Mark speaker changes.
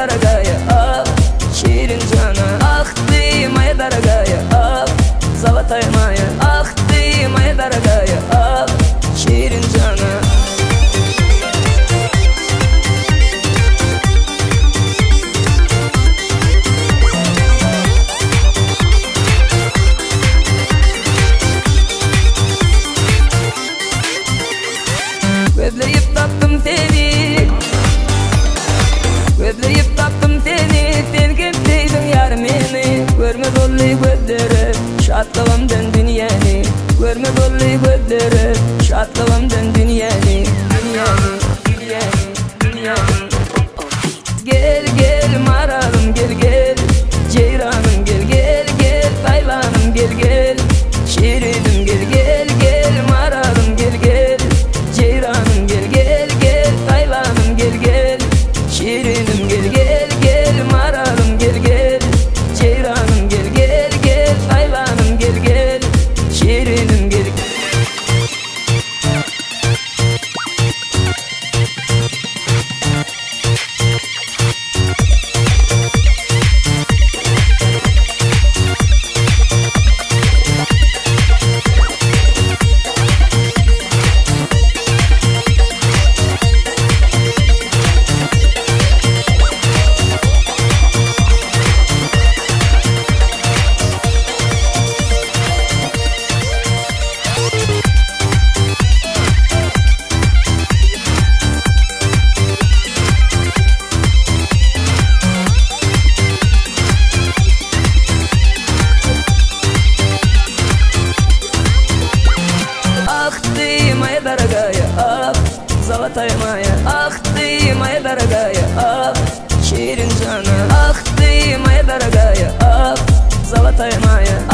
Speaker 1: дорогая, ах, ширин жана, ах ты моя дорогая, ах, золотая моя, ах ты моя дорогая, ах, ширин жана. Gözleyip taptım seni, gözleyip taptım seni, sen kimseydin yar meni. Görmez oldu gözleri, şatlığımdan dünyani, görmez oldu gözleri, şatlığımdan dünyani, dünyani, dünyani, dünyani. Gel gel maralım gel gel, ceyranım gel gel gel, taylanım gel gel, şirinim gel gel gel, maralım gel gel, ceyranım gel gel gel, taylanım gel gel, şirinim gel gel gel, maralım gel gel, ceyranım gel gel gel, taylanım gel gel, şirinim gel gel. Дорогая, ах, золотая моя, ах ты моя дорогая, ах, ширин жана, ах ты моя дорогая, ах, золотая моя.